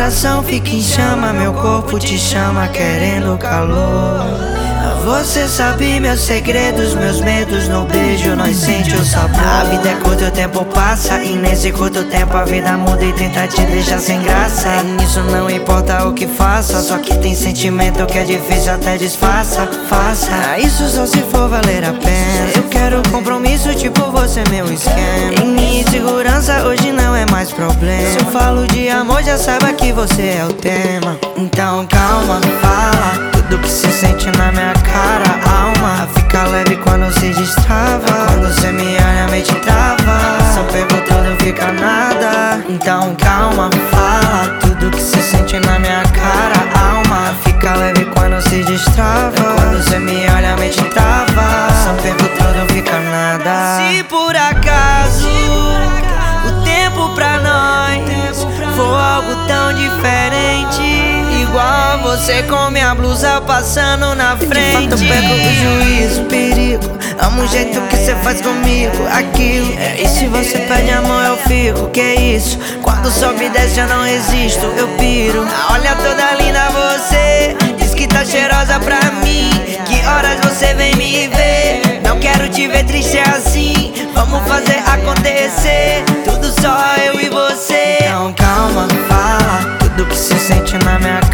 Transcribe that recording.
coração fica em chama, meu corpo te chama querendo calor. Você sabe meus segredos, meus medos, no beijo nós sente o sabor. A vida é curta, o tempo passa, e nesse curto tempo a vida muda e tenta te deixar sem graça. E nisso não importa o que faça, só que tem sentimento que é difícil até disfarça. Faça isso só se for valer a pena. Eu quero compromisso tipo você meu esquema. E minha insegurança hoje não é mais problema. Se eu falo de amor já saiba que você é o tema. Então calma, fala tudo que se sente na minha cara, alma. Fica leve quando se destrava. Quando você me olha a mente trava. Só pego tudo, fica nada. Então calma, fala tudo que se sente na minha cara, alma. Fica leve quando se destrava. Quando você me olha a mente trava. Só pego tudo, fica nada. Se por acaso o tempo pra nós for algo tão diferente, igual você com minha blusa passando na frente, de fato eu pego o juízo, perigo. Amo o jeito que cê faz comigo, aquilo. E se você pede amor eu fico, que isso? Quando sobe e desce eu não resisto, eu piro. Olha toda linda você, diz que tá cheirosa pra mim. Que horas você vem me ver? Não quero te ver triste assim. Vamos fazer acontecer, tudo só eu e você. Então calma, fala tudo que se sente na minha